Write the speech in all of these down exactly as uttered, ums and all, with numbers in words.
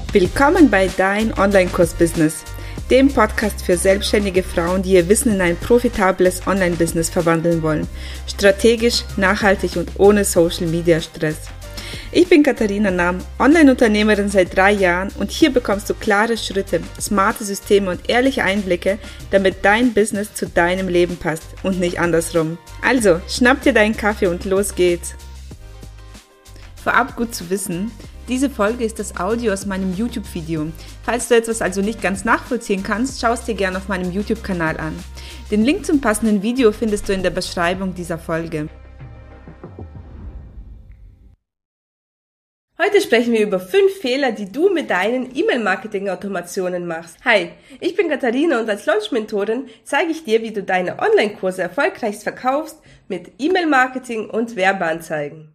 Willkommen bei Dein Online-Kurs-Business, dem Podcast für selbstständige Frauen, die ihr Wissen in ein profitables Online-Business verwandeln wollen. Strategisch, nachhaltig und ohne Social-Media-Stress. Ich bin Katharina Nahm, Online-Unternehmerin seit drei Jahren und hier bekommst du klare Schritte, smarte Systeme und ehrliche Einblicke, damit dein Business zu deinem Leben passt und nicht andersrum. Also, schnapp dir deinen Kaffee und los geht's! Vorab gut zu wissen, diese Folge ist das Audio aus meinem YouTube-Video. Falls du etwas also nicht ganz nachvollziehen kannst, schau es dir gerne auf meinem YouTube-Kanal an. Den Link zum passenden Video findest du in der Beschreibung dieser Folge. Heute sprechen wir über fünf Fehler, die du mit deinen E-Mail-Marketing-Automationen machst. Hi, ich bin Katharina und als Launch-Mentorin zeige ich dir, wie du deine Online-Kurse erfolgreich verkaufst mit E-Mail-Marketing und Werbeanzeigen.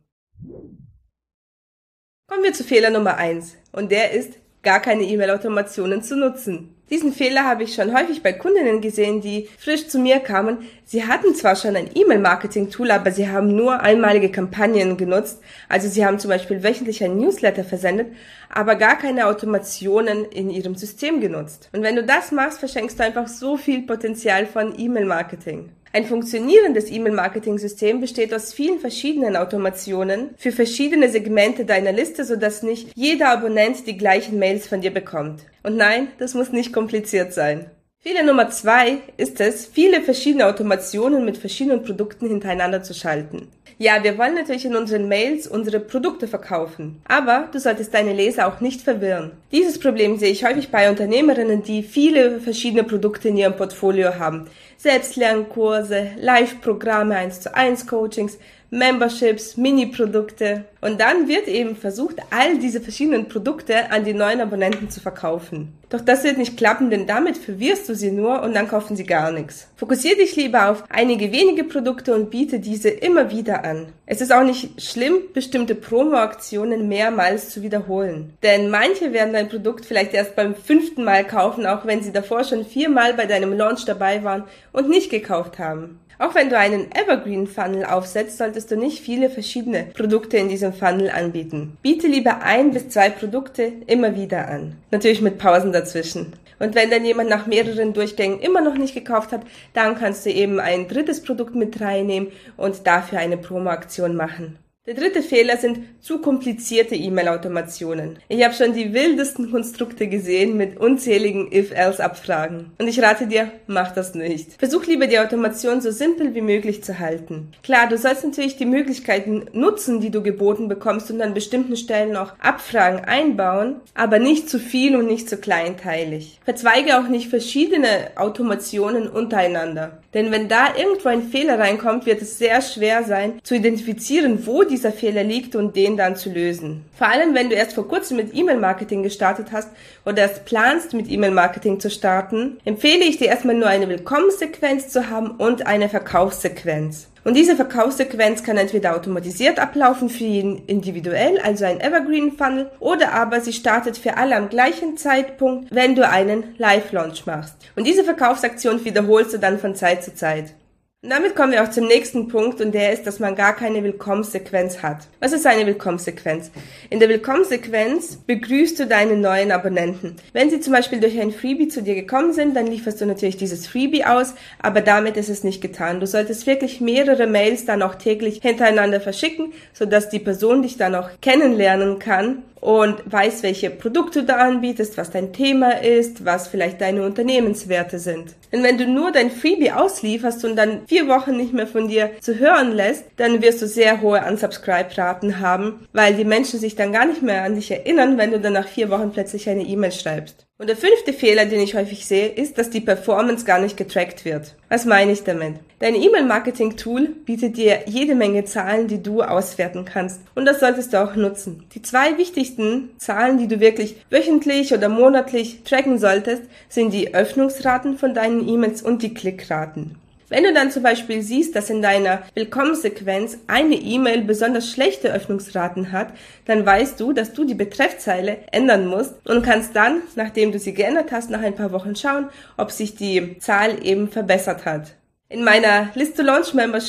Kommen wir zu Fehler Nummer eins und der ist, gar keine E-Mail-Automationen zu nutzen. Diesen Fehler habe ich schon häufig bei Kundinnen gesehen, die frisch zu mir kamen. Sie hatten zwar schon ein E-Mail-Marketing-Tool, aber sie haben nur einmalige Kampagnen genutzt. Also sie haben zum Beispiel wöchentlich ein Newsletter versendet, aber gar keine Automationen in ihrem System genutzt. Und wenn du das machst, verschenkst du einfach so viel Potenzial von E-Mail-Marketing. Ein funktionierendes E-Mail-Marketing-System besteht aus vielen verschiedenen Automationen für verschiedene Segmente deiner Liste, sodass nicht jeder Abonnent die gleichen Mails von dir bekommt. Und nein, das muss nicht kompliziert sein. Fehler Nummer zwei ist es, viele verschiedene Automationen mit verschiedenen Produkten hintereinander zu schalten. Ja, wir wollen natürlich in unseren Mails unsere Produkte verkaufen, aber du solltest deine Leser auch nicht verwirren. Dieses Problem sehe ich häufig bei Unternehmerinnen, die viele verschiedene Produkte in ihrem Portfolio haben. Selbstlernkurse, Live-Programme, eins zu eins Coachings, Memberships, Mini-Produkte. Und dann wird eben versucht, all diese verschiedenen Produkte an die neuen Abonnenten zu verkaufen. Doch das wird nicht klappen, denn damit verwirrst du sie nur und dann kaufen sie gar nichts. Fokussiere dich lieber auf einige wenige Produkte und biete diese immer wieder an. Es ist auch nicht schlimm, bestimmte Promo-Aktionen mehrmals zu wiederholen. Denn manche werden dein Produkt vielleicht erst beim fünften Mal kaufen, auch wenn sie davor schon viermal bei deinem Launch dabei waren und nicht gekauft haben. Auch wenn du einen Evergreen-Funnel aufsetzt, solltest du nicht viele verschiedene Produkte in diesem Funnel anbieten. Biete lieber ein bis zwei Produkte immer wieder an. Natürlich mit Pausen dazwischen. Und wenn dann jemand nach mehreren Durchgängen immer noch nicht gekauft hat, dann kannst du eben ein drittes Produkt mit reinnehmen und dafür eine Promo-Aktion machen. Der dritte Fehler sind zu komplizierte E-Mail-Automationen. Ich habe schon die wildesten Konstrukte gesehen mit unzähligen If-Else-Abfragen. Und ich rate dir, mach das nicht. Versuch lieber die Automation so simpel wie möglich zu halten. Klar, du sollst natürlich die Möglichkeiten nutzen, die du geboten bekommst und an bestimmten Stellen auch Abfragen einbauen, aber nicht zu viel und nicht zu kleinteilig. Verzweige auch nicht verschiedene Automationen untereinander. Denn wenn da irgendwo ein Fehler reinkommt, wird es sehr schwer sein, zu identifizieren, wo dieser Fehler liegt und den dann zu lösen. Vor allem, wenn du erst vor kurzem mit E-Mail-Marketing gestartet hast oder erst planst, mit E-Mail-Marketing zu starten, empfehle ich dir erstmal nur eine Willkommenssequenz zu haben und eine Verkaufssequenz. Und diese Verkaufssequenz kann entweder automatisiert ablaufen für jeden individuell, also ein Evergreen-Funnel, oder aber sie startet für alle am gleichen Zeitpunkt, wenn du einen Live-Launch machst. Und diese Verkaufsaktion wiederholst du dann von Zeit zu Zeit. Und damit kommen wir auch zum nächsten Punkt und der ist, dass man gar keine Willkommenssequenz hat. Was ist eine Willkommenssequenz? In der Willkommenssequenz begrüßt du deine neuen Abonnenten. Wenn sie zum Beispiel durch ein Freebie zu dir gekommen sind, dann lieferst du natürlich dieses Freebie aus, aber damit ist es nicht getan. Du solltest wirklich mehrere Mails dann auch täglich hintereinander verschicken, sodass die Person dich dann auch kennenlernen kann und weiß, welche Produkte du anbietest, was dein Thema ist, was vielleicht deine Unternehmenswerte sind. Denn wenn du nur dein Freebie auslieferst und dann vier Wochen nicht mehr von dir zu hören lässt, dann wirst du sehr hohe Unsubscribe-Raten haben, weil die Menschen sich dann gar nicht mehr an dich erinnern, wenn du dann nach vier Wochen plötzlich eine E-Mail schreibst. Und der fünfte Fehler, den ich häufig sehe, ist, dass die Performance gar nicht getrackt wird. Was meine ich damit? Dein E-Mail-Marketing-Tool bietet dir jede Menge Zahlen, die du auswerten kannst. Und das solltest du auch nutzen. Die zwei wichtigsten Zahlen, die du wirklich wöchentlich oder monatlich tracken solltest, sind die Öffnungsraten von deinen E-Mails und die Klickraten. Wenn du dann zum Beispiel siehst, dass in deiner Willkommenssequenz eine E-Mail besonders schlechte Öffnungsraten hat, dann weißt du, dass du die Betreffzeile ändern musst und kannst dann, nachdem du sie geändert hast, nach ein paar Wochen schauen, ob sich die Zahl eben verbessert hat. In meiner List to Launch Membership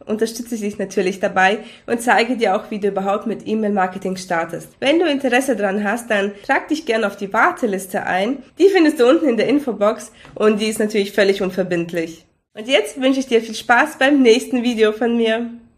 unterstütze ich dich natürlich dabei und zeige dir auch, wie du überhaupt mit E-Mail-Marketing startest. Wenn du Interesse daran hast, dann trag dich gerne auf die Warteliste ein. Die findest du unten in der Infobox und die ist natürlich völlig unverbindlich. Und jetzt wünsche ich dir viel Spaß beim nächsten Video von mir.